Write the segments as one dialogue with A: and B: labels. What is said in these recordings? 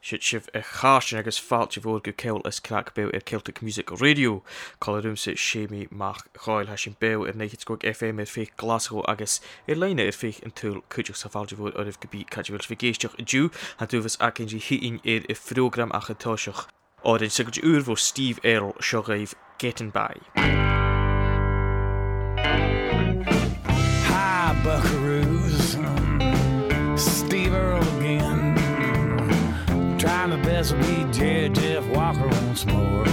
A: Sif chásin agus fáilte bhór go ceil is crack bew Celtic Music Radio. Columnsa sémi mach cháil ha sin bew 90 FM fé Glasgow agus leine fé an túl chuideach sa fáilte bhór oribh gobí cadhfuil figéisteach dú a dúfas acin hín ar frógram a chatáiseach. Árin sigad bhór Steve Earle seo raibh Getting By.
B: Hi, buckaroos. Steve Earle again. Trying my best to be Jeff Walker once more.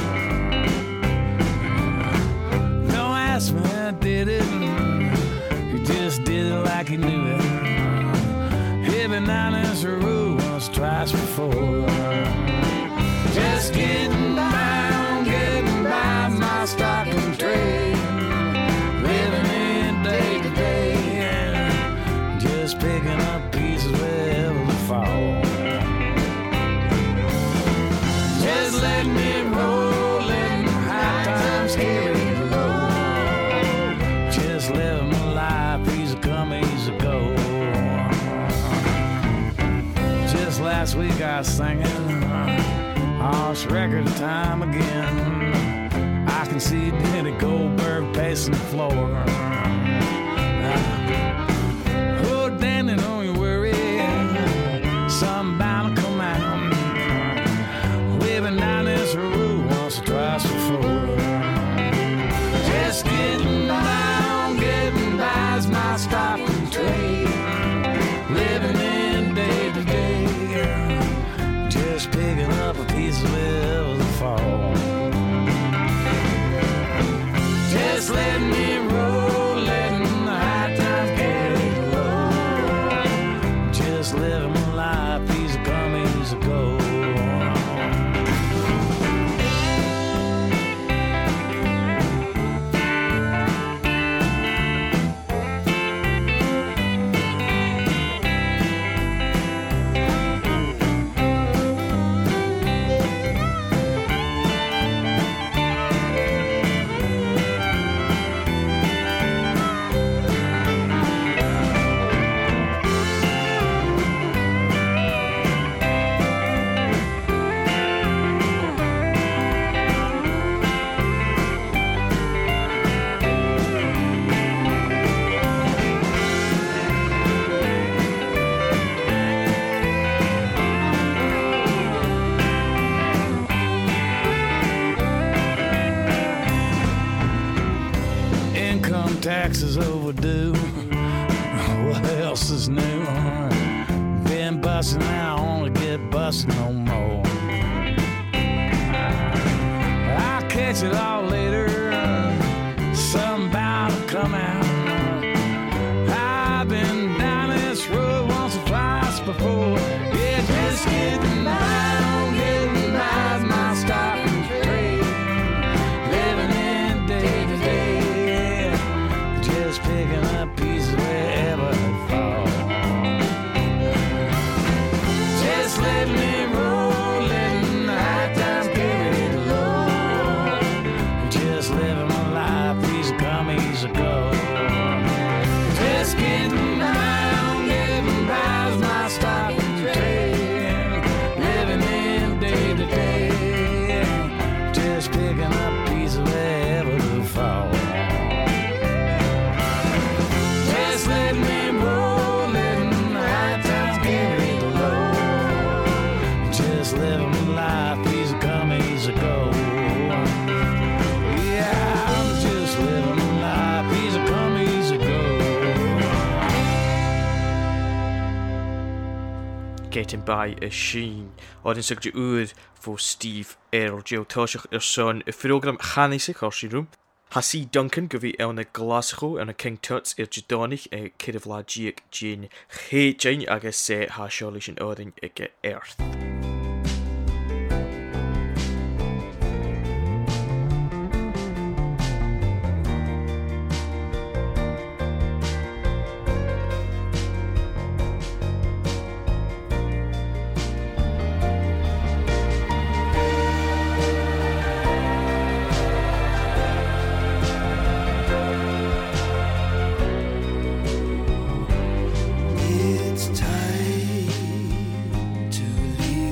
B: Don't ask me how I did it. He just did it like he knew it. Hit me down as a rule once, twice before. Just getting by my stock and trade. Living in day to day. Just picking up pieces wherever they fall. Just let me roll, letting high times carry the low. Just living my life, easy come, easy go. Just last week I was singing, it's record time again. I can see Denny Goldberg pacing the floor. Oh, Danny, don't you worry, something bound to come out. Living down this road once or twice before. Just getting by is my stock and trade. Living in day to day. Just picking up a piece of wherever they fall. Just letting me roll, letting the high times carry the low. Just living my life, easy come, easy go. Taxes overdue. What else is new? Been busting, I only get busting no more. I'll catch it all later. Something bound to come out. I've been down this road once or twice before. Yeah, just getting by is my stock and trade. Living in day to day. Just picking up pieces wherever they fall. Just let me roll, letting the high times carry the low. Just living my life, easy come, easy go. Just getting by is my stock and trade. Living in day to day. Just picking up pieces wherever they fall. Just let me roll, letting the high times carry the low. Just living my life, easy come, easy go. Yeah, I'm just living my life, easy come, easy go.
A: Getting By is Sheen. Árin sigad úr fó Steve Earle geotáiseach son frógram chanisig ársírum. Hasí Duncan go bhí anna Glasgow anna King Tuts Jadónich Kirivla Diak Jane Jane agus sé há seolí sin árin ige Earth.
C: It's time to leave.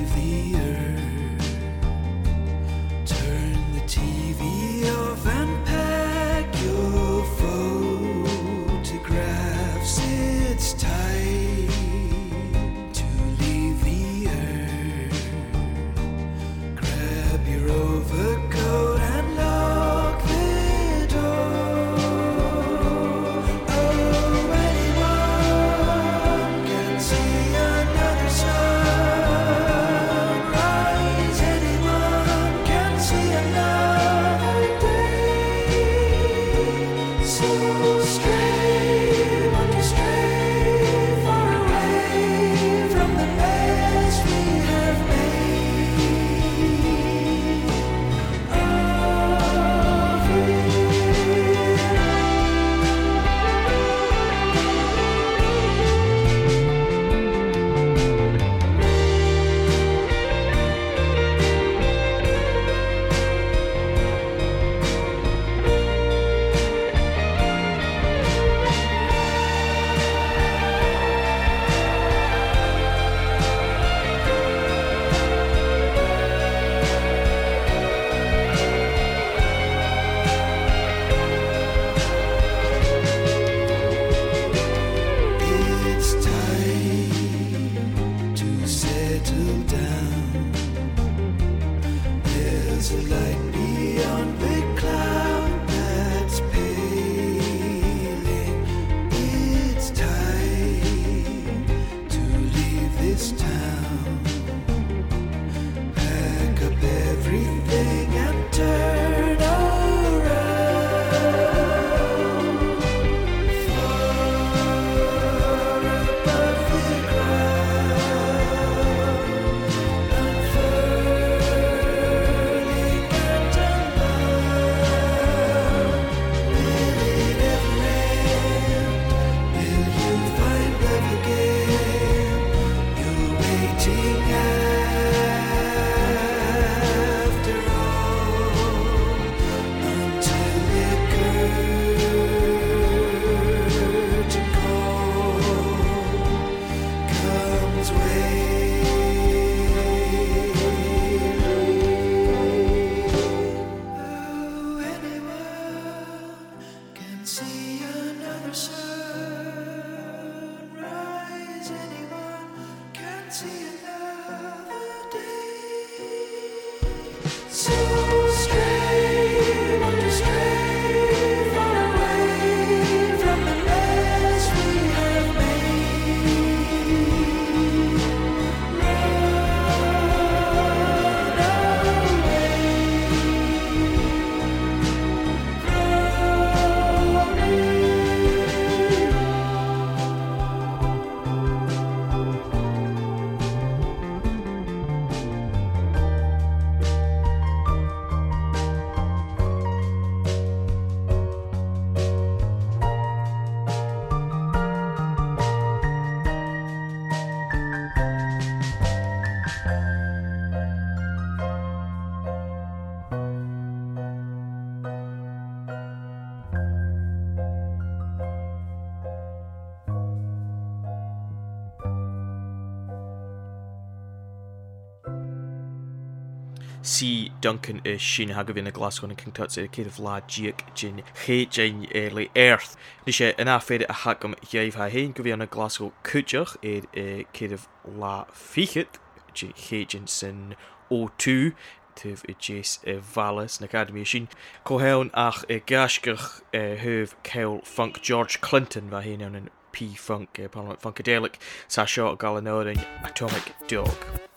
A: Si Duncan is sin hagafin y Glasgow yn King Tutsi y cyr fla diag jyn chyn le earth. Ni sé yn affeir a hagam iaif ha hyn gyfion y Glasgow cwtioch cyr la fichet chyn sy'n O2 tyf y jes Valles yn Academy sin. Cohewn ach gasgach hyf cewl funk George Clinton fa hyn yn P-Funk Parliament Funkadelic sa sio gael yn orin Atomic Dog.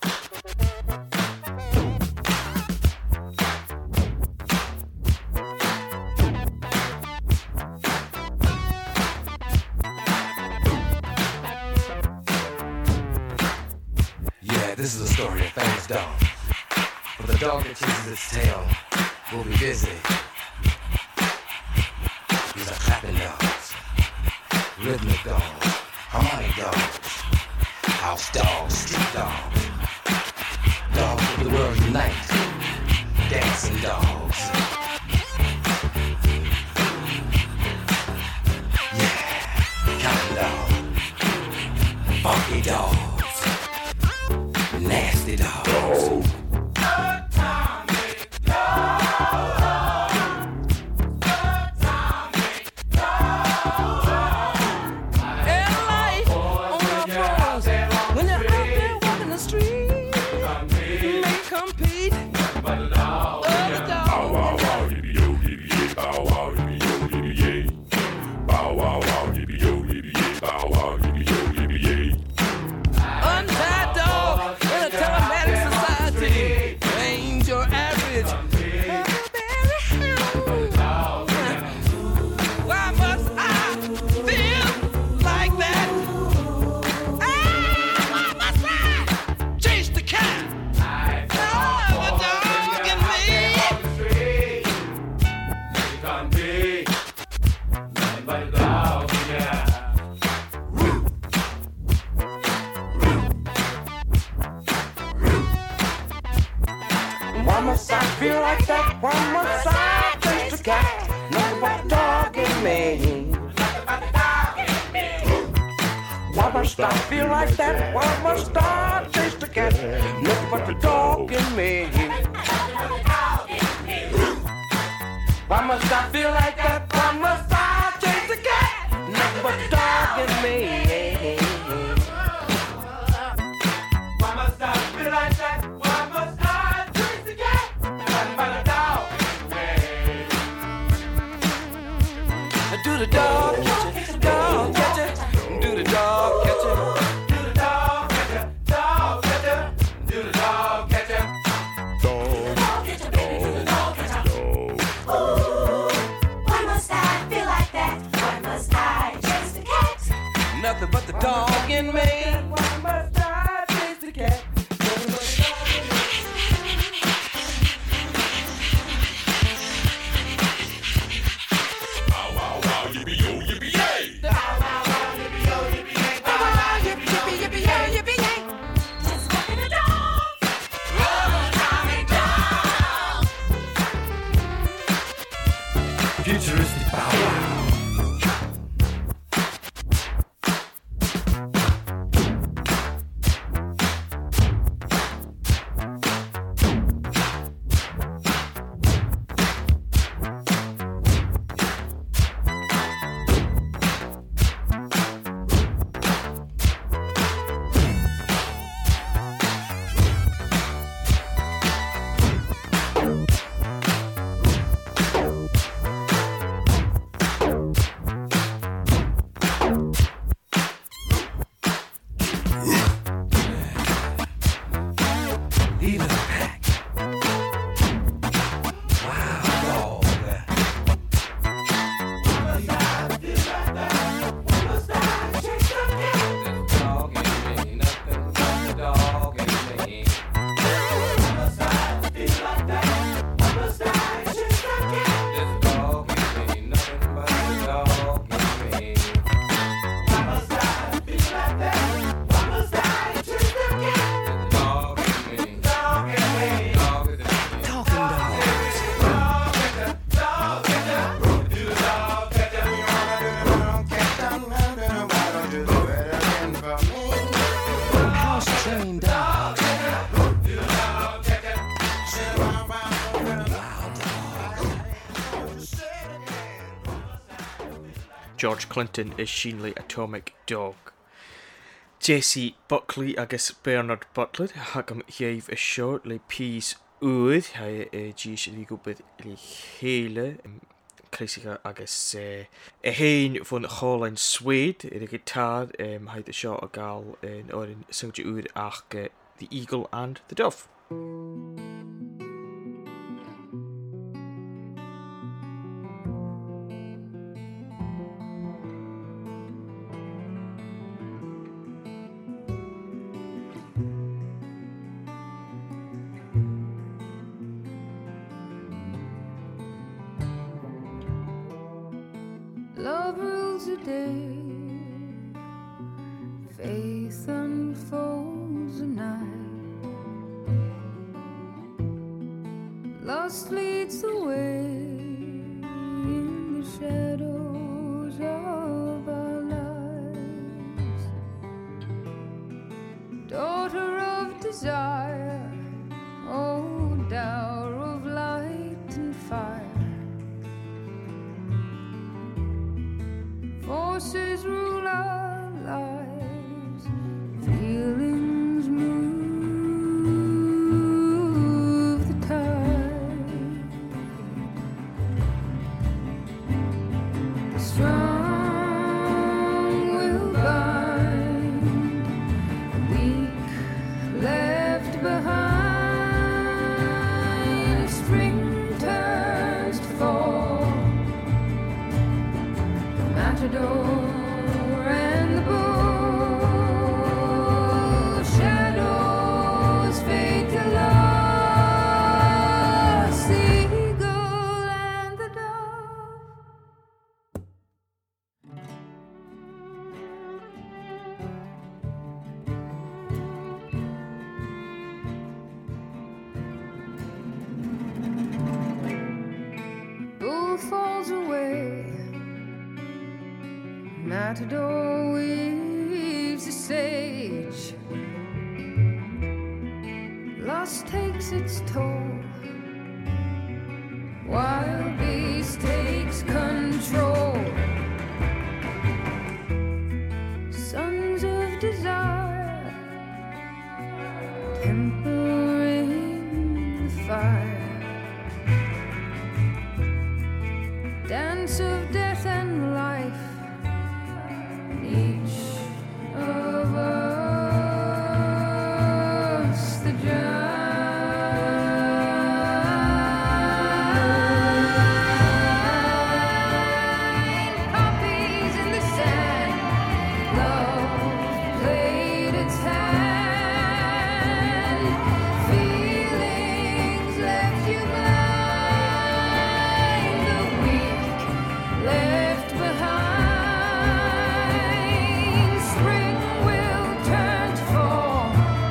C: This is a story of famous dog. For the dog that chases its tail will be busy. These are clapping dogs, rhythmic dogs, harmonic dogs, house dogs, street dogs, dogs of the world unite, dancing dogs. Yeah, counting dog, funky dog. Nasty dogs.
A: George Clinton is Sheenley Atomic Dog. Jesse Buckley agus Bernard Butler hagam hieif is seo le pís úd ha gis lígo bid le chéle Crísica agus héin von Holland Swede a guitar haid a seo a gal in orin sungte úd ach The Eagle and the Dove.
D: Love rules the day, faith unfolds the night, lust leads the way in the shadows of our lives. Daughter of desire, oh dower of light and fire, forces rule our lives, feelings move the tide. The strong will bind, the weak left behind. Spring turns to fall, the matador and the bull, shadows fade to lost, the eagle and the dove. Bull falls away, matador weaves a sage, lust takes its toll, wild beast takes control. Sons of desire, tempering the fire, dance of death and life, each of us the giant. Poppies in the sand, love played its hand, feelings left you blind, the weak left behind. Spring will turn to fall,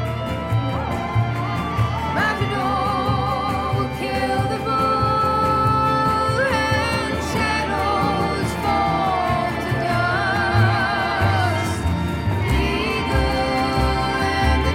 D: matador will kill the bull, and shadows fall to dust, the eagle and the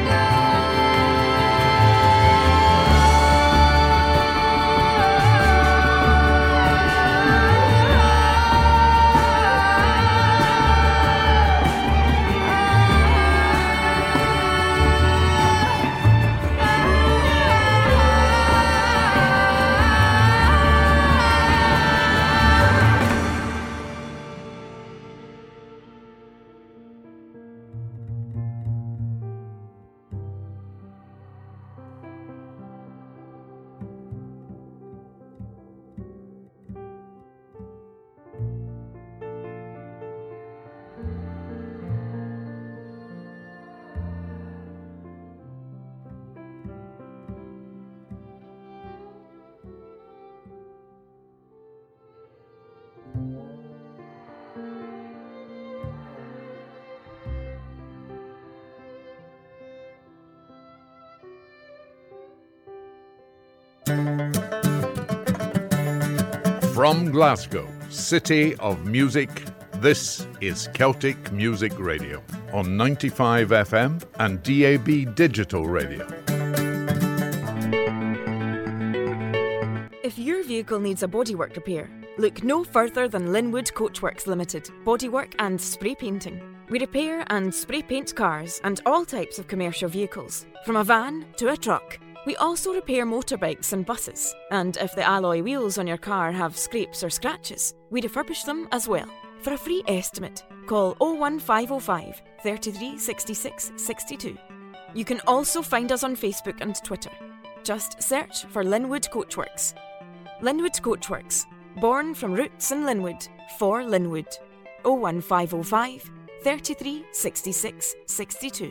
E: From Glasgow, City of Music, this is Celtic Music Radio on 95 FM and DAB Digital Radio.
F: If your vehicle needs a bodywork repair, Look no further than Linwood Coachworks Limited, bodywork and spray painting. We repair and spray paint cars and all types of commercial vehicles, from a van to a truck. We also repair motorbikes and buses, and if the alloy wheels on your car have scrapes or scratches, we refurbish them as well. For a free estimate, call 01505 33 66 62. You can also find us on Facebook and Twitter. Just search for Linwood Coachworks. Linwood Coachworks, born from roots in Linwood, for Linwood. 01505 33 66 62.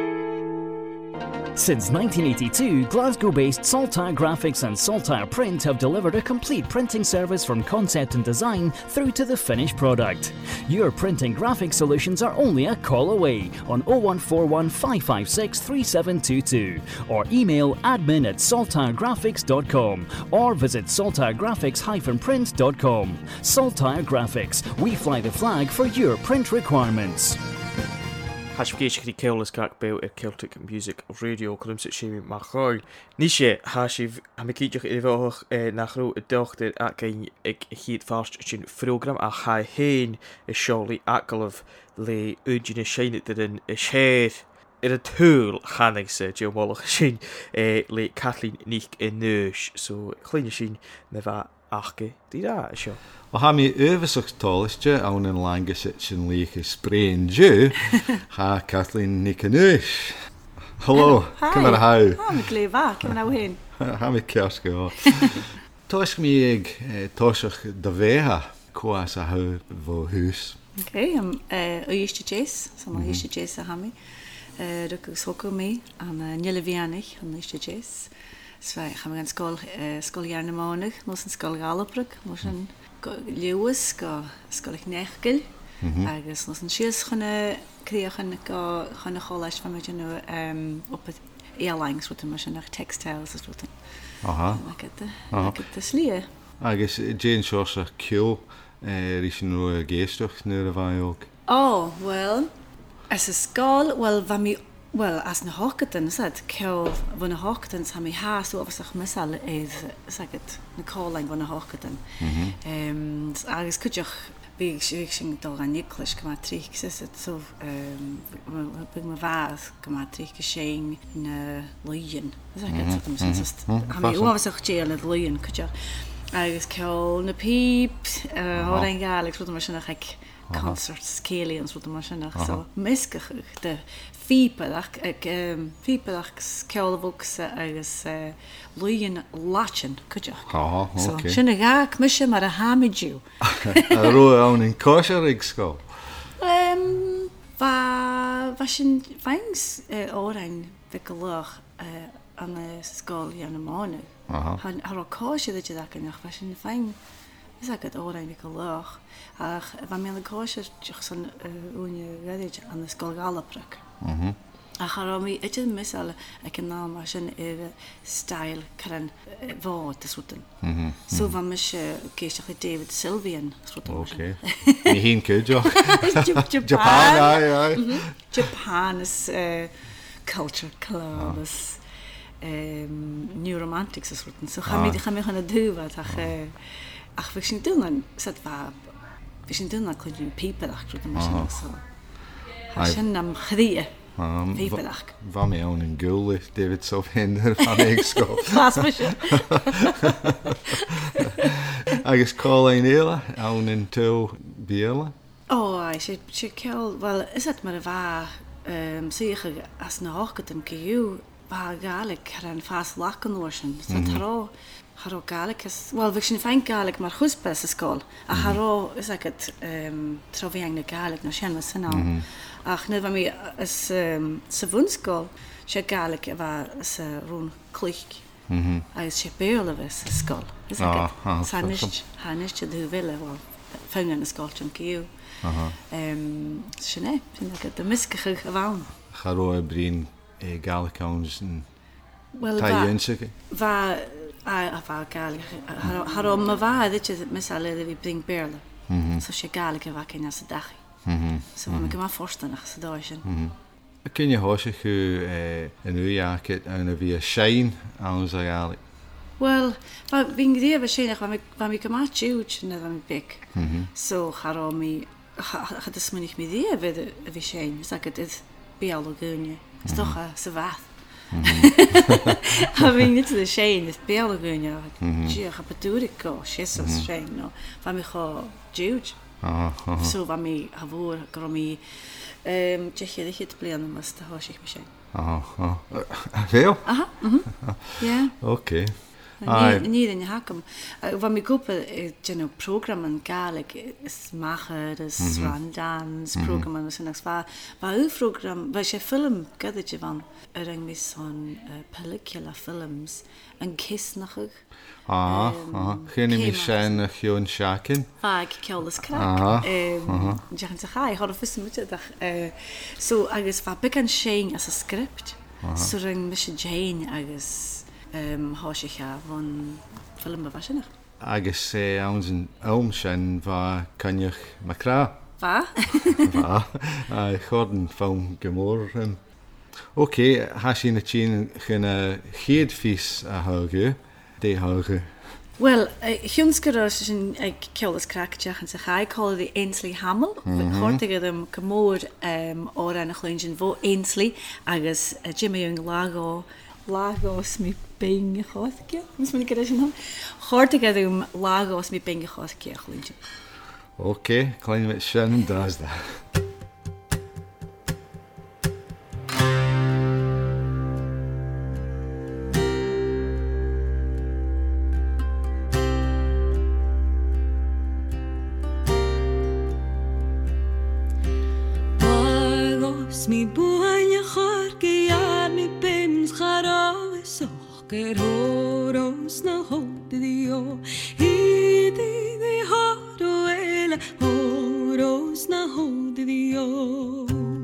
G: Since 1982, Glasgow-based Saltire Graphics and Saltire Print have delivered a complete printing service from concept and design through to the finished product. Your printing graphic solutions are only a call away on 0141 556 3722 or email admin@saltiregraphics.com or visit saltiregraphics-print.com. Saltire Graphics, we fly the flag for your print requirements.
A: Has géisi í ceolalas gach bew Celtic Music Radio chumsa séimi mar choil. Ní sé hasibh ha mi cíideach I bhách nach rú I dochtar a gain ag chiad fast sin program a cha héin I seolaí acalmh le údína séine den I séir a túl chanig sa geomolach sin le Kathleen Nich I nuis so chluine sin na bheith achge dí seo.
H: Well, ha mi öfysach tolistje awn yn langus sy'n lich y sprain ju, ha Kathleen Nicanus. Hello, cymar how?
I: Ha mi glefa, cymar how hyn?
H: Ha mi ciosgo. Toes mi ag tosach da feha, cwas a how fo hús.
I: Okay, o eiste jes, so ma eiste jes a ha mi. Rwyc ag socw mi, am nile fianich, am eiste jes. So, ha mi gan skol jarn y mônig, mos yn skol galopryg, mos yn Lewis go scolich nechgil agus nos an sios chunne críochan go chunne choláis fan me nu op het airlines wat mar nach textiles as wat.
H: Aha.
I: Get the slie.
H: Agus Jane Shaw's kill is nu geestoch nu a ook.
I: Oh, well, as a skull, well, van mi well, as na hocketen, said kill van a hocketen ha mi haast oversach misal is sagt na calling van a hocketen. Agus kutjach Big dal an Nicholas gematrix is het so big me vaas gematrix gesching in Leyen. Sagt het ha mi oversach jail at Leyen kutjach. Agus kill na peep har en Alex wat mar nach ek concert scalians wat mar nach so miskach de Fípadach ceolbhógus agus luíonn láin chuide.
H: Okay.
I: Sinna gach mise mar a hamidú.
H: A ru ann in cóisiir ag scó?
I: Bha sin feins órain bheith go lech an scóil an mána. Har cóisiad ide nach bha sin fein is agad órain bheith go lech. Ach bha mé le cóisiir teach san úine réidir an scóil galaprach. A charami etjed misal ek en naam as een style kan woord is wat dan. So van mis kees David Sylvian soort.
H: Okay. Nie heen kun je.
I: Japan. Ja. Japan is culture club is new romantics is wat. So gaan we gaan doen wat ach we zien doen zat waar we zien doen dat kun people achter de machine so. Hashen nam khriye.
H: Van mij aan een gul David Sylvian van Egsco. Agus Colleen Eela aan een tul biela.
I: Oh, she kill well is het maar waar zeker as na hoogtem keju waar gaalik ran fast lachen ocean. Dat haro gaalik is well we zijn fijn gaalik maar goed best school. A haro is ek het troviang gaalik no shen was nou. Ach net van mij is se woonskool. She gaalik waar se roon klik. Als she beule was school. Is ek het hanisch de willen wel vangen school junk you. Shene vind ik het de miskige gewoon.
H: Haro brin gaalik ons
I: well va va gaalik haro me va dit je misale we bring berle. So she gaalik va ken as dag. So ik kan me voorstellen dat ze daar zijn.
H: Kun je horen een uurjaar aan een via shine aan ons eigenlijk?
I: Wel, fi'n gyddi efo Shane, fa mi gymaint jiwch yn edrych yn big. So, charo mi, chad ysmynnych mi ddi efo fi Shane, ys agad ydd bial o gynnu. Ysdwch a syfath. A fi'n gyddi Shane, ydd bial o gynnu. Diolch a badwrig o, Jesus Shane, no. Fa mi cho jiwch. So, fa mi hafwr, gro mi, jechyd eich yd blian yma sta hos eich mi Shane.
H: Veel?
I: Aha, ja.
H: Oké.
I: Niet in je hakken. Wat mijn groepen, program en galig is maken, is randans, program en zo niks. Waar uw program, waar je film, kijk je van, ring met zo'n pellicula films, een kiss nog.
H: Geen emission, geen shaken.
I: Ik kijk dus krak. Je gaat zeggen, ik had een vissen met je dag. Zo, als wat ik kan zien als een script, zo ring met Jane als Hoos ik van film bewassen.
H: Agus ons een ilmschen waar kan je makra.
I: Waar?
H: Gordon van gemorgen. Oké, has je een geen geedvies houden, die houden.
I: Wel, Junskers in ik kijk krakje en zeg ik call the Ainsley Hamel. We hoorden hem gemoord or een kleintje voor Ainsley. Agus Jimmy Young Lagos mi pinge gosje. Moet men keer zien. Hoorde ik hem Lagos mi pinge gosje kleintje.
H: Oké, klein met Shannon does dat.
J: Mi buanya jorge ya mi pims jaro soch que horos na hote dio y de horo el horos na hote dio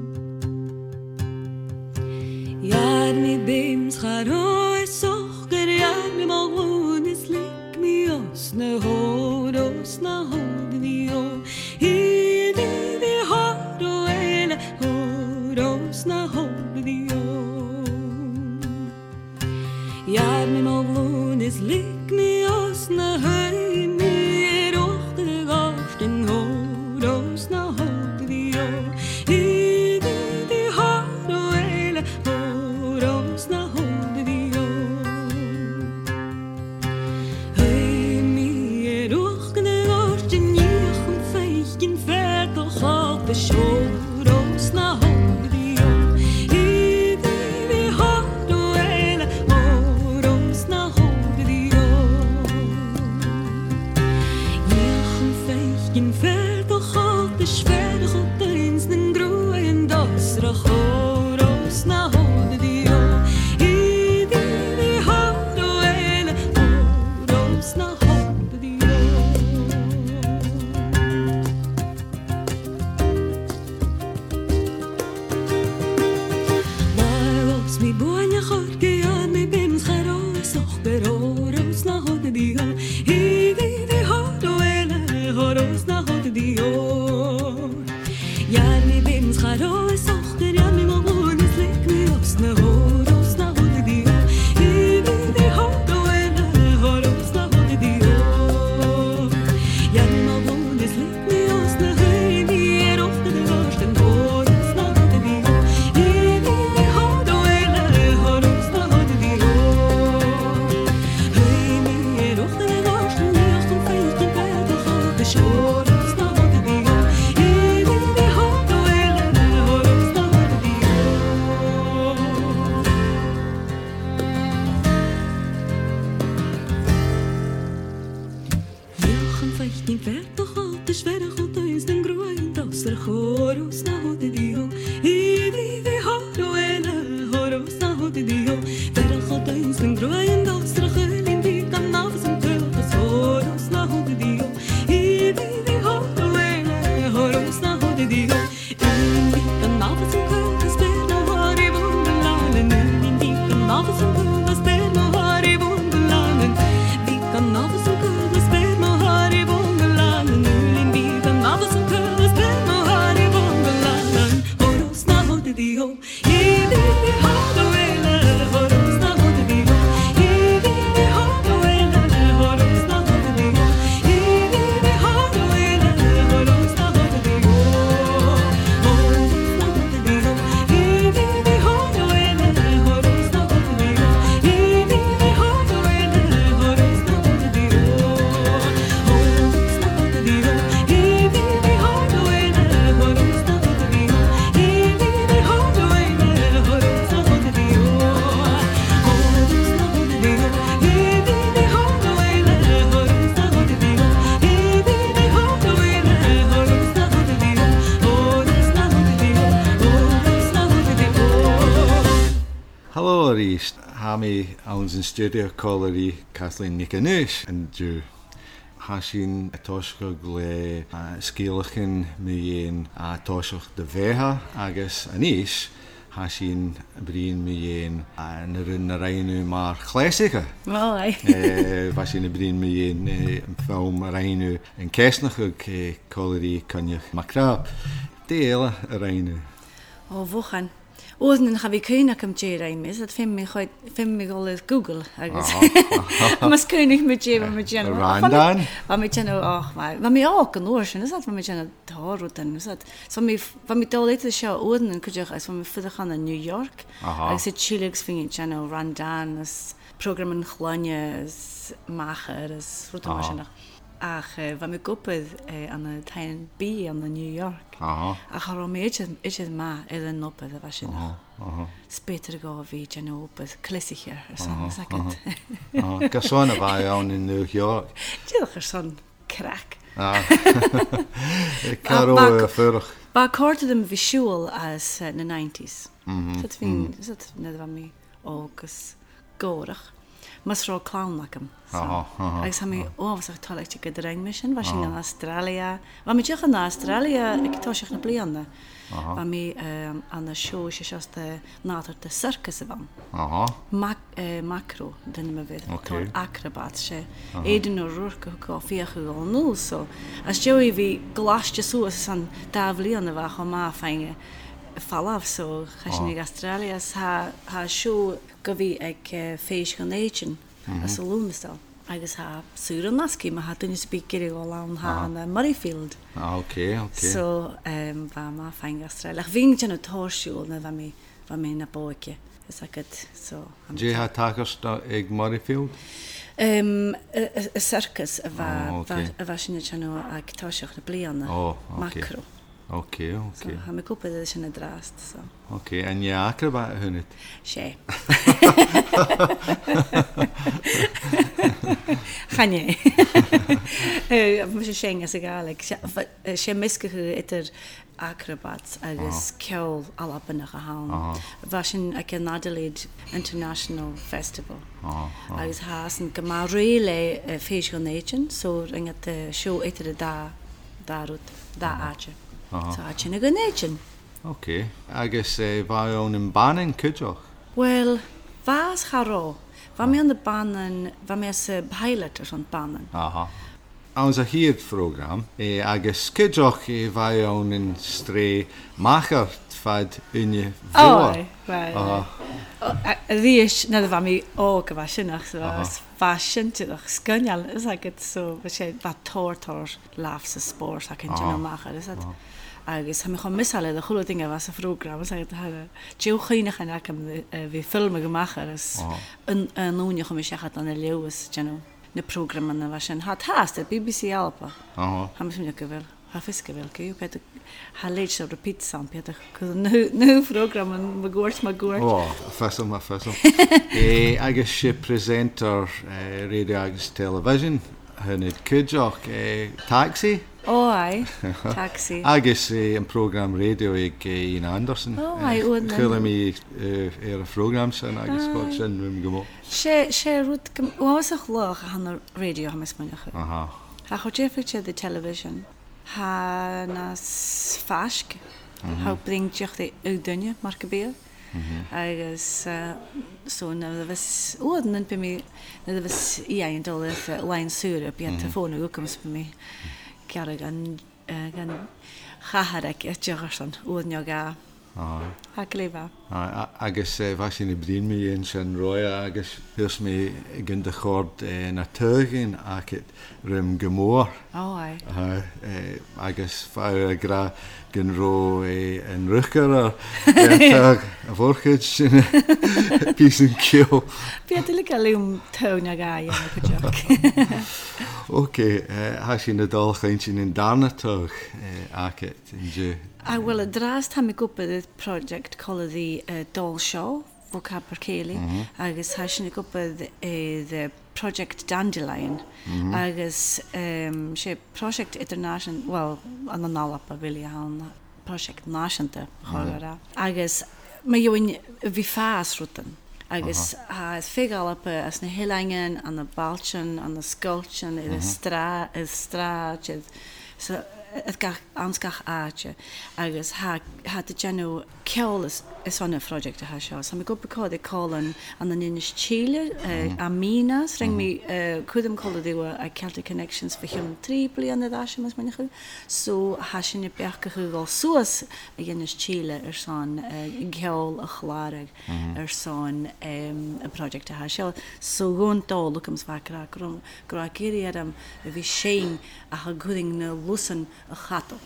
J: ya mi pims jaro soch que ya mi magun is lik mi os na horos na hote dio y de horo el na hope dio Jaar mi maglun is lik mi os na hei mi rocht de gasten horos na hope dio I de haro ele horos na hope dio Hei mi rocht de gasten nicht und feichen fertig hat de horos na hope
B: Dio, y de haro ele horos na hote dio, y de
H: Hami ons in studio Collery Kathleen Nicanush and do Hashin Atoshka gle Skilachin Miyen Atoshach de Veha agus Anish Hashin Breen Miyen Nerun Rainu Mar Classica.
I: Oh, aye.
H: Vashin Breen Miyen film Rainu in Kesnachuk Collery Kanjach Makrab. Deel Rainu.
I: Oh, vochan. Ozen have ik geen raim is dat vind me al Google agus. Mas kunig met je met je.
H: Randan.
I: Wat met je nou ach maar. Wat me ook een oorschen is dat wat met je daarut en is dat. Zo me wat me al later show ozen en kujach als van me verder gaan naar New York. Ik zit chilligs vind je nou Randan is programmen glanje is mager is route machine. Ach, wat me kopen aan de Tijn B aan de New York. Ach, waarom is het maar een op dat was je nog. Speter go wie je nou op het klassieker. Zo zeg het.
H: Kasona bij aan in New York.
I: Je er zo'n krak.
H: Ik kan vorig.
I: Maar hoorde hem visual als de 90s. Dat vind dat net wat me ook is gorig. Masro clown like him. Ik zei me, was echt toll, ik de ring mission, was in Australië. Wat met je gaan naar Australië, ik toch nog blijande. Wat me aan de show, je was de nader de circus van. Macro, dan me weer. Tot acrobaats. Eden O'Rourke ook vier gewoon nul zo. Als je wie glasje zo is aan tafel waar gaan maar vangen. Fall af zo. Als je naar Australië ha show govi ik feest geneten. Als een loonstel. Agus ha Suran Naski, maar had toen speaker al aan Murrayfield.
H: Oké.
I: So, waar maar fijn Australië. Ik vind je het hoorschul, net waar mij naar boekje. Dus ik het zo.
H: Je had takers ik Murrayfield?
I: Een circus, waar je niet nou ik thuis nog blijven. Macro.
H: Oké.
I: So, ga me kopen dat is een draast. So.
H: Oké, en je acrobat hun het?
I: Zij. Ga je? Moet je schengen zeg eigenlijk. Zij miske het er acrobats agus keul alla binne gehaald. Was in ik in Adelaide International Festival. Agus hasen gemarele facial nation, so ring het show etter daarut aatje. So aatje een nation.
H: Oké. Agus waar je een baan in Kudjoch?
I: Well, was garo. Waar mij aan de banen, waar mij ze pilot aan banen.
H: Ons hier programma, agus Kudjoch waar je een stree maker van je voor.
I: Die is net waar mij ook was je nog zoals fashion toch skunjal is het zo wat je wat tortor laafse sport ik kan je nou maken is dat. Agus heb ik gewoon missalen de goede dingen was vroeger was het hadden je geen gaan ik heb weer filmen gemaakt is een noemje gewoon zeggen dan de leeuws je nou de programma was een had haast de BBC alpa hebben ze niet gewel hafiske wel kun je het halleed op de pizza Peter nu programma maar goort
H: fessel agus je presenter radio agus television hun het Kudjoch taxi
I: taxi.
H: Agus een programma radio ik in Andersen. Gullen me een programma zijn agus wat zijn we gewoon.
I: She roet was een gelach aan de radio hebben we nog. Ha goed je de television. Ha nas fask. How bringt je de uitdunje markebeel. Agus so nou was ordenen bij mij. Dat was een dollar lijn zuur op je telefoon ook eens bij mij. Gan chaharek etjarsan oednjaga. Hakleva.
H: Agus was in de brein me in zijn roya agus hus me gun de chord na tuigen ak het rum gemoor. Agus fire gra gun ro en rugger tag vorgets piece and kill.
I: Pietelijk alleen tuinjaga ja
H: Oké, has je het al geintje in daarna toch ak het in je.
I: Wel, het draast heb ik op het project called the Doll Show, vocab Kelly. Agus has ik op the project Dandelion. Agus she project international, well, aan de nalapa wil je gaan project nationale. Agus, maar je wie faas routen. agus figáil up as na hilangen an na balchan an na sculption is strá so it gach ansgach áte agus ha de genu ceolalas is an a project a seo. So mi go becád I cálan an an Innis Chile a Minas ring mi cudum coladewa a Celtic Connections for Human Tripoli an the mas manichu. So ha sin I beachcha chugal suas a Innis Chile son ceol a chlárig son a project a seo. So gon dá lukums vakra gra giri adam a vi shame a ha guding na lusan a chato.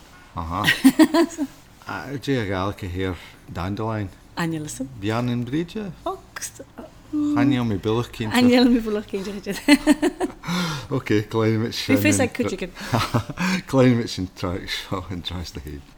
H: Dé galcha hir Dandelion.
I: Anja listen.
H: Bian in Bridge? Anja mi billig kind.
I: Anja mi billig kind.
H: Okay, klein mit schön.
I: Wie viel sagt could you get?
H: Klein mit schön show and tries to head.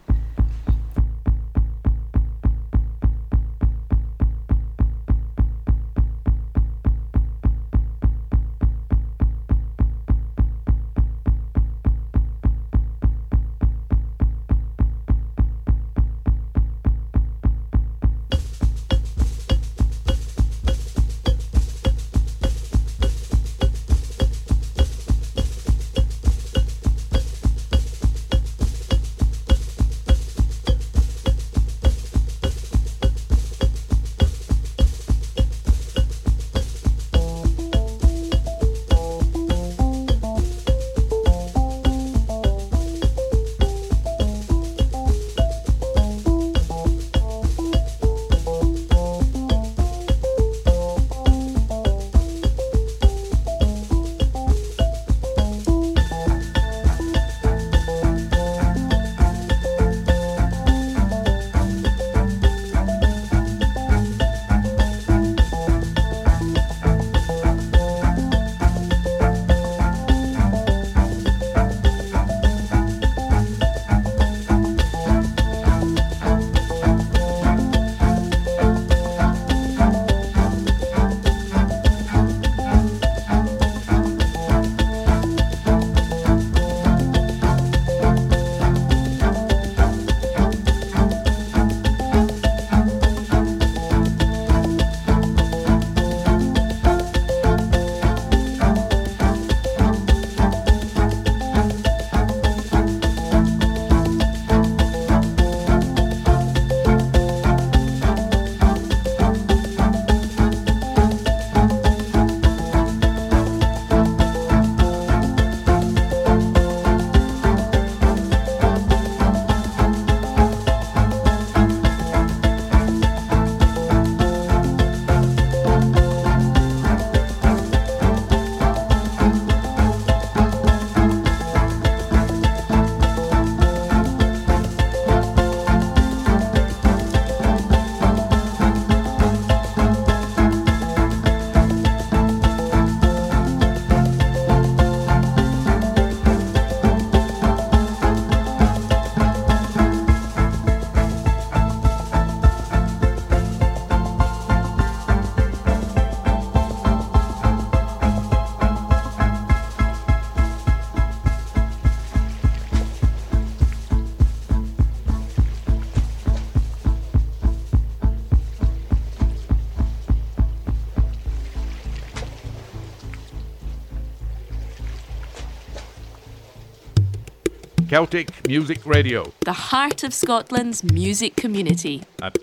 E: Celtic Music Radio.
K: The heart of Scotland's music community.
E: At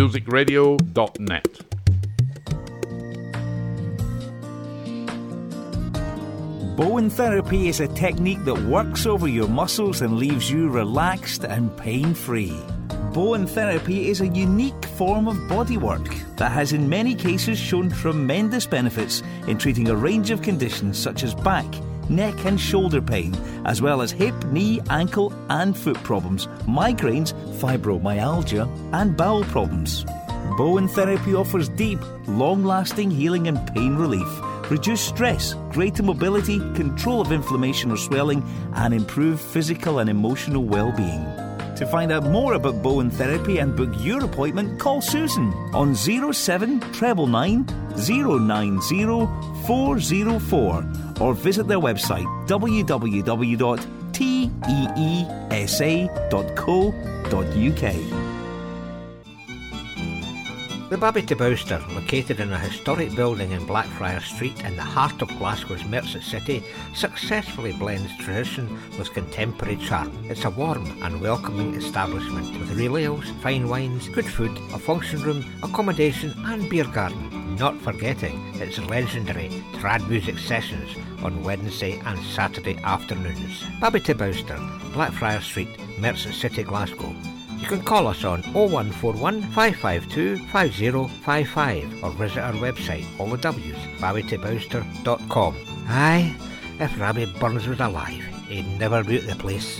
E: CelticMusicRadio.net.
L: Bowen therapy is a technique that works over your muscles and leaves you relaxed and pain-free. Bowen therapy is a unique form of bodywork that has in many cases shown tremendous benefits in treating a range of conditions such as back, neck and shoulder pain, as well as hip, knee, ankle and foot problems, migraines, fibromyalgia and bowel problems. Bowen therapy offers deep, long-lasting healing and pain relief, reduced stress, greater mobility, control of inflammation or swelling, and improved physical and emotional well-being. To find out more about Bowen therapy and book your appointment, call Susan on 07 999 090 404 or visit their website www.teesa.co.uk.
M: The Babbitty Bowster, located in a historic building in Blackfriars Street in the heart of Glasgow's Merthyr City, successfully blends tradition with contemporary charm. It's a warm and welcoming establishment with real ales, fine wines, good food, a function room, accommodation and beer garden. Not forgetting its legendary trad music sessions on Wednesday and Saturday afternoons. Babbitty Bowster, Blackfriars Street, Merthyr City, Glasgow. You can call us on 0141 552 5055 or visit our website, all the W's, babbitybowster.com. Aye, if Robbie Burns was alive, he'd never be at the place.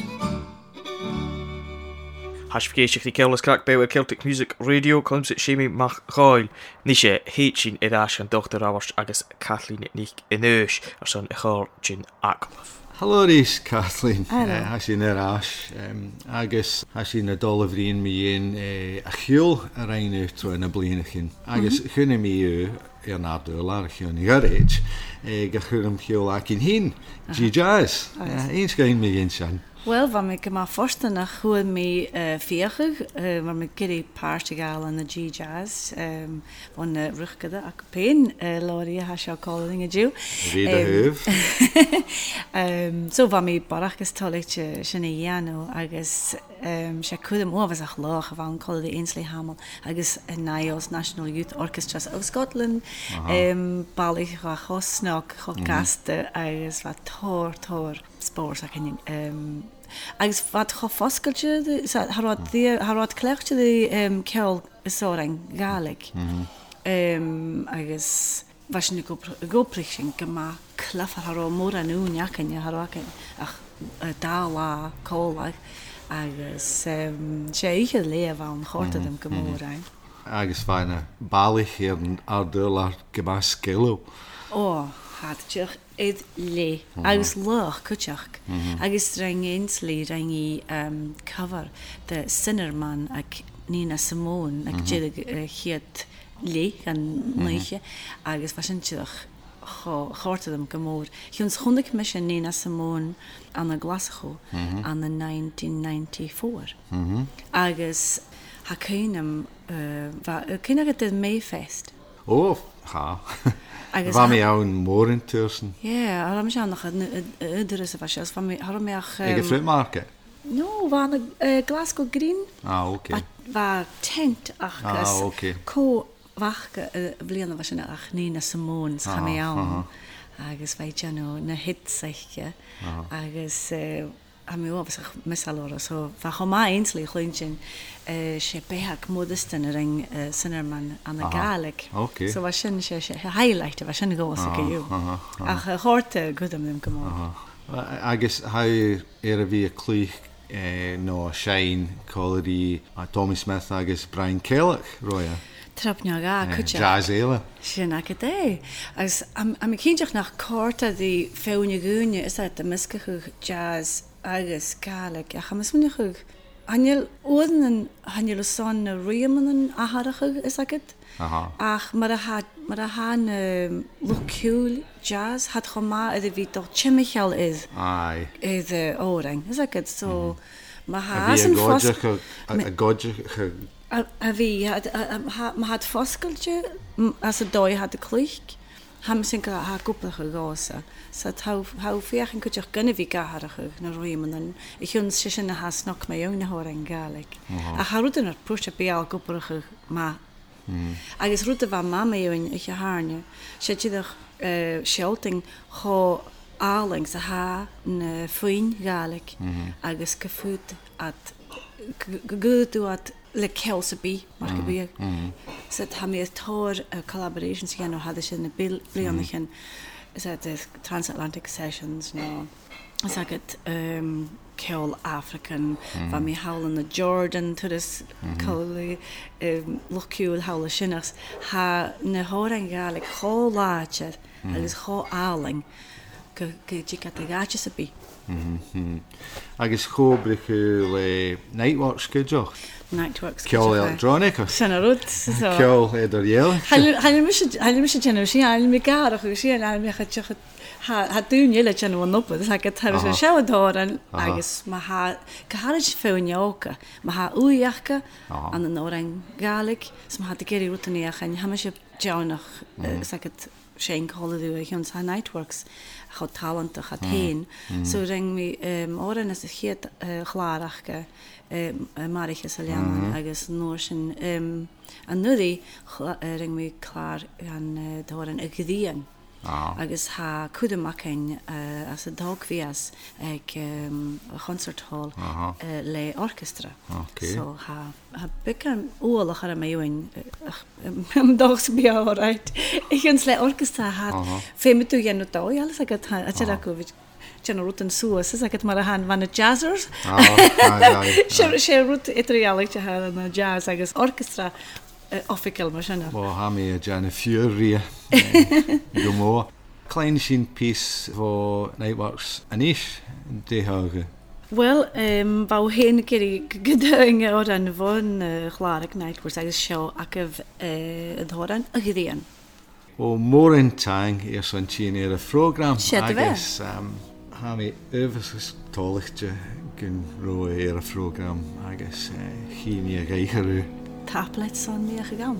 A: Hasfgéisiach ní ceolalas crack beir Celtic Music Radio comes at Seamus Mac Coyle. Ní sé héitsin iráis an Dr. Roberts agus Kathleen Nic Inush son chor Jin Ackloff.
H: Hello Rhys, Kathleen.
I: Hello.
H: Hashin Arash. Agus hashin a dolivrín mi ein a chiol a reinu troin a blinachin. Agus chunne mi eu nadúlar a chion I garage. Gachurm chiol akin hin. G-Jazz. Eens gein mi ein shan.
I: Wel, van ik maar voorstellen naar hoe me veertig, waar me kiri paartigaal aan de G-Jazz, van rugkade akpeen, Laurie has jou calling dingen Jew.
H: Rederheuv.
I: Zo van me barachjes tolletje, Shaniano, agus she kudem overzag laag van call de Ainsley Hamel, agus NIOS National Youth Orchestras of Scotland, balig gosnog, gasten, agus wat tor spoors agus wat gefoskeltje harad klechtje de keil soring galig agus was nu gopriching gema klaffer haro mora nu jaken je haraken ach dawa kolag agus sé le van gorte dem gemora
H: agus fine balig hier ardula gema skillo
I: had je het le agus lach kutjach agus Ainsley rangi cover de Sinnerman ak Nina Simone ak jedig hiet le gan neige agus wasintjach gorte dem gemoor juns hondik mission Nina Simone aan de Glasgow aan de 1994 agus ha keinem kinneget het Mayfest
H: ha Waar me jou een moren tussen?
I: Ja, waarom is nog een reservatie van me? Waarom je
H: ik fruitmarket?
I: No, waar een Glasgow Green.
H: Oké.
I: Waar tent ach.
H: Oké.
I: Ko wachten vliegen was een ach Nina Simone gaan me jou. Agus weet je nou een hit zeg je. Agus am mi was mesalora so va homa Ainsley glintjen she behak modesten ring Sinnerman aan de Gaelic. So was she highlight was she go so you. Ach horte good them come on.
H: I guess how wie cleach no Shane Collery Tommy Smith I guess Brian Kellock Roya.
I: Trapnjaga kutja.
H: Jazz hele.
I: Shenakete. As am kindjach nach korte die feunje gunje is dat de miskige jazz agus Gaelic. Ja, gaan we zo niet. Hanjel ouden en hanjel son Riemann aharige is dat het? Ach, maar dat han local jazz had gemaakt dat wie toch chemical is.
H: Ai.
I: Is orang. Is dat het zo? Maar
H: hij een godje.
I: Wie had voskeltje als het dooi had de kliek. Ham sinker ha koppel gegossen. Zat hou veergen kun je kunnen wie gaarige naar Riemann dan. Ik hun session ha snak met jou naar horen Gaelic. Ach route naar pushe bij al koppelige ma. Agus route van mama jou in je haarne. Zet je er schelting go alings ha een fijn Gaelic. Agus gevoed at goed at le Kelseby, maar gebeur. Zet ha meer tor collaborations gaan nog hadden ze in de billigen. Zet de transatlantic sessions no. Zag het Kel African van me howlen de Jordan to this collie local howlen shinners ha ne horen Gaelic go laatje. Het is go aling. gat a gaite sa bí.
H: Agus chóbrichu le Nightworks goideoch.
I: Nightworks.
H: Ceol electronicus.
I: Sena rud.
H: Ceol idir dhéal.
I: Haile mi sé genú sí, haile mi garach chu sí, haile mi chateach ha dún ile genú an nopad, ha get ha sé seadáran agus ma ha gaharid féneocha, ma ha uiachcha an an orang galig, s ma ha de geri rutaníach an ha me sé deannach saget sé choladú a chun sa Nightworks cha talentach a tain. So ring mi oran is a chiad chlárachcha Marichas a leanna agus nóir sin an nudí ring mi chlár an dáran a gdían. Agus ha cudamachchain as a dogvías ag a concert hall le orchestra. So ha bickan ólach ar a méoin dogs bí áráit. Ich gins le orchestra ha féimitú genú dói alles agad a terakovic Jenna rutan suas is agad mar a han van a jazzers. Sé rut itrialig te ha an a jazz agus orchestra official mar sinna.
H: Well, ha mi a Jenna Fury go mór. Klein sin piece for Nightworks anis de hage.
I: Well, bá hen geri gedoing or an von chláric Nightworks agus seo akif dhoran a gdían.
H: O mór in tang is an tín a program agus ha mi öfus tólichte gun ro a program agus chini a geigeru.
I: Taplet son mi a gegaan.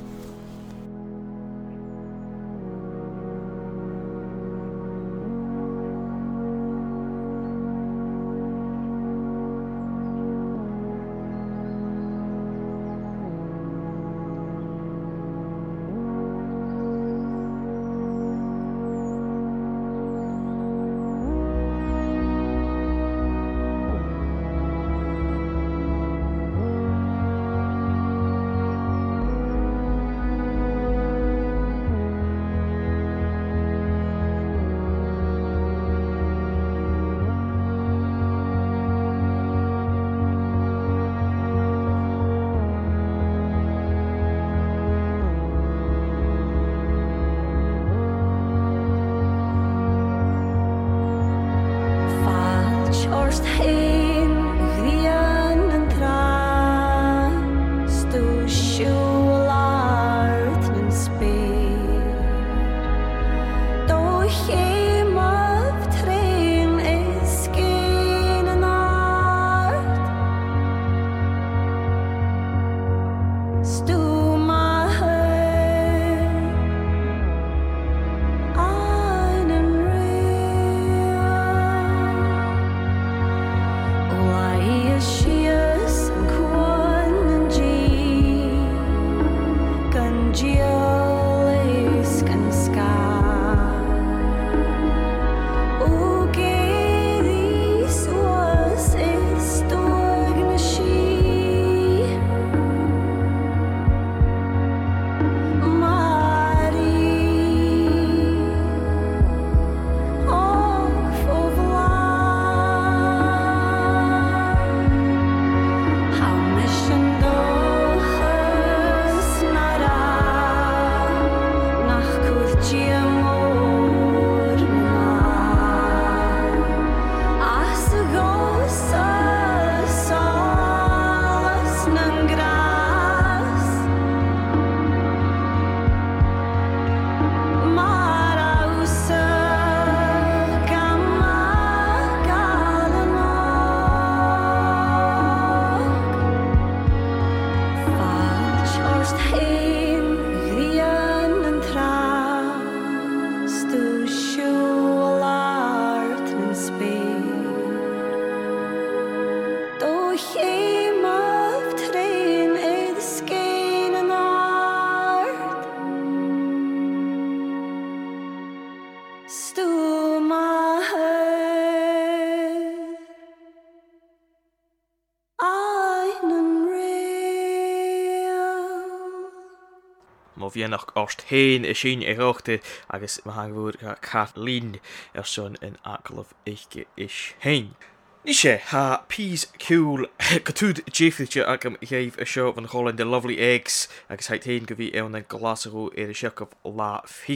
A: Má bhíonach ást héin is sin ireachta agus má hangúr Kathleen son in aclah éiche is héin. Ní sé ha pís ciúil go túd défriite agam chéimh a seo van cholann de Lovely Eggs agus heit héin go bhí ann an glasarú ar a seacah lá fichiid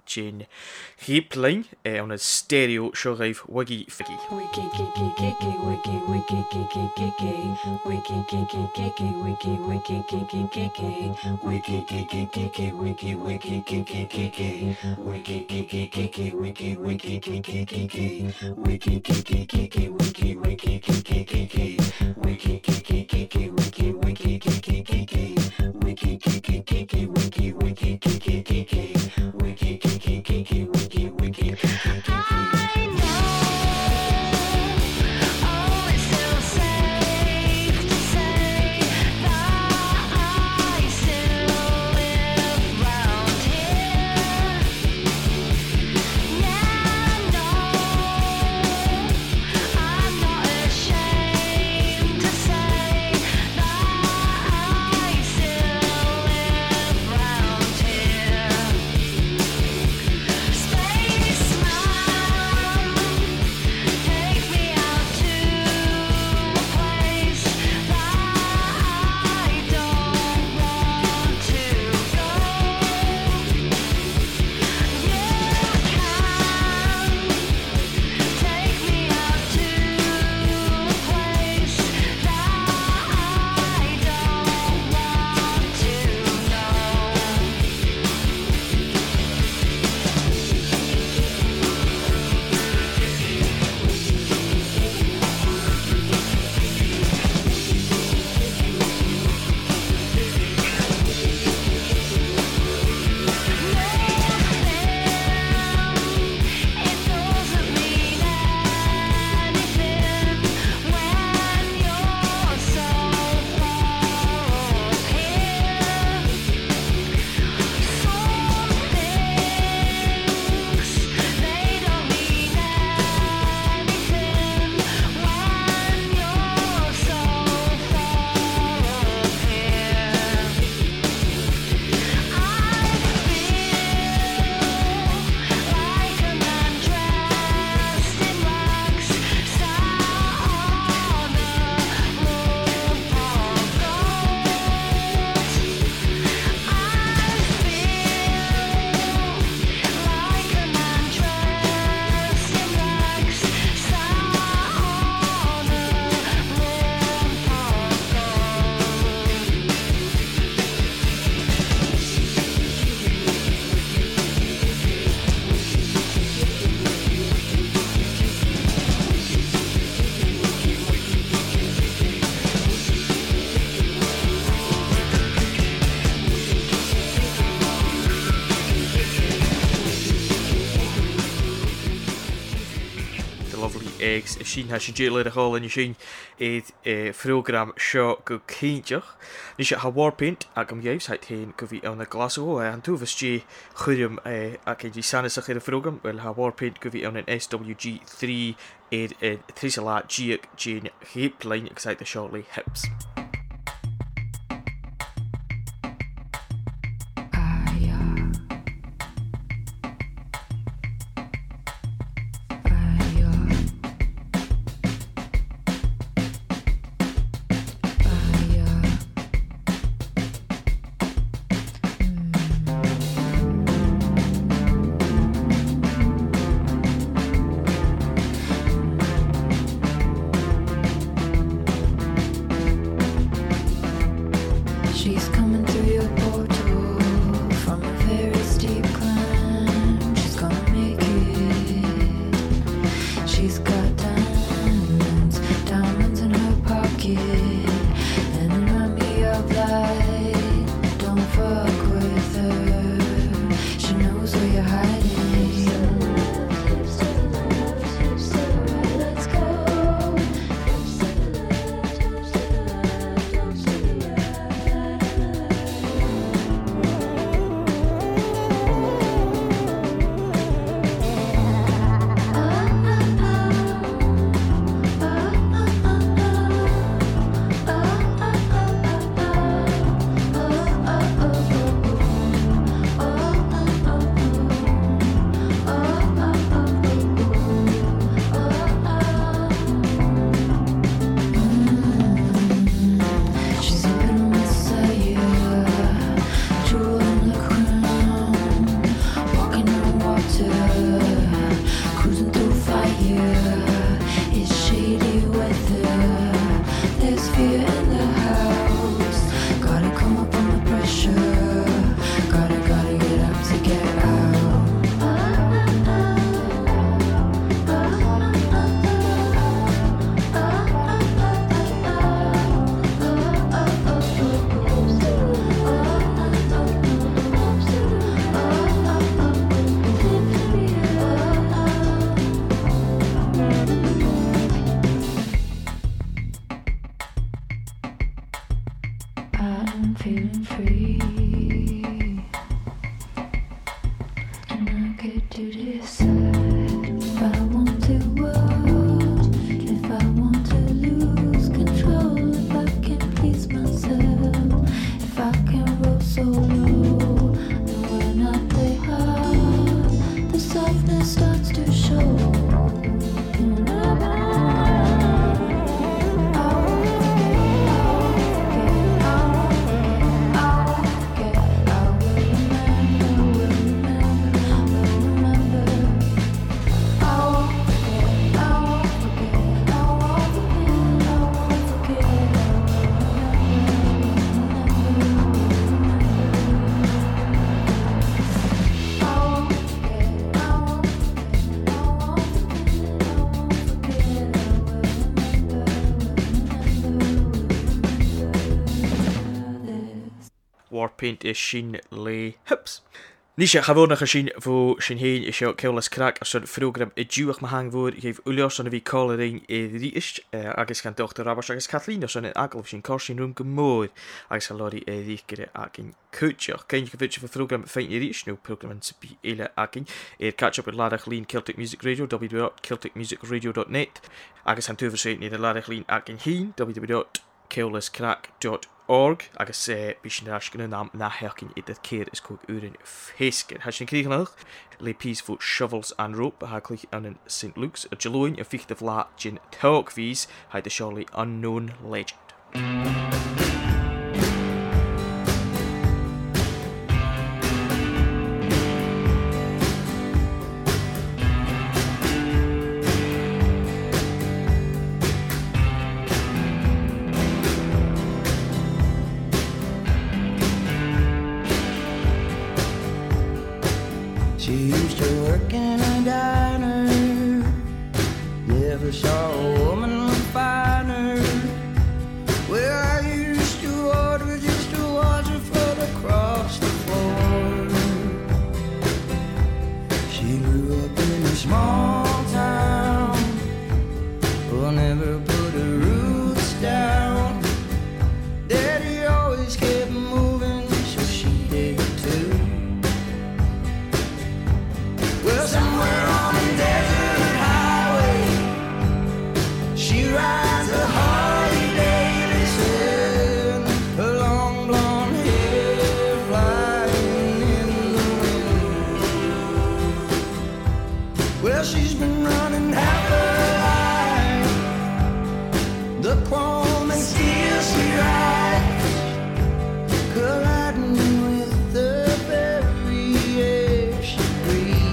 A: Jane Heapline on a stereo showrive Wiggy Figgy. Eggs sin has sin déile a hall in sin éiad program seo go céinteach. Ní sé Warpaint ag am dhéibh heit héin go bhí anna Glasgow an túhastí chuirim a cé dí sanasach ar a program well Warpaint go bhí an SWG3 éiad trísala díag Jane Heapline ag seit a Shortly Hips. Warpaint is sin le hips. Nisha Havonach sin vo sin hain is jou Keulas Crack as son program I dúach ma hang voor geef Ulios on a vi coloring riist agus kan dochter Rabash agus Kathleen son in agel sin corsin room gemoor agus lori rikere agin coachach ken je vitje for program fein riist no program to be ele agin catch up with Ladach Lean Celtic Music Radio www.celticmusicradio.net agus han tuver seit the Ladach Lean agin heen www.keulascrack.org agus bishin ashkana nam na herkin I det keer is kook uren fesker hashin kriegen nog le piece for Shovels and Rope ha click on in St. Luke's a Jeloin a ficht of la gin talk fees had the surely unknown legend.
N: She used to work in a diner, never saw a woman look finer. Where I used to order just to watch her float across the floor. She grew up in a small town, will never put her roots down. Daddy always kept moving, so she did too. Well, somewhere on a desert highway, she rides a Harley Davidson, her long blonde hair flying in the wind. Well, she's been running half her life, the chrome and steel she rides, colliding with the very air she breathes.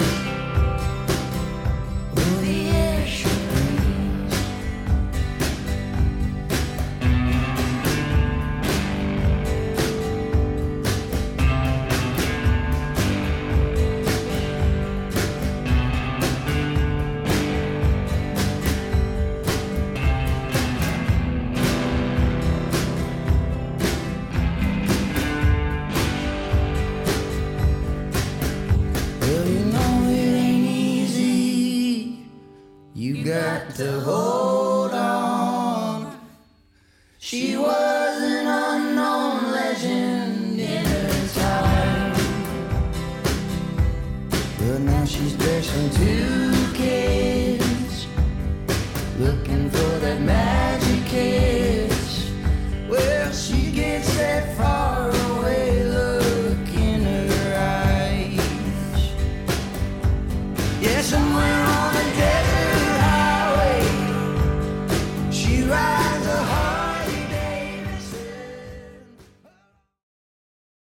N: Well, you know it ain't easy. You got to hold on. She was an unknown legend in her time, but now she's dressing two kids, looking for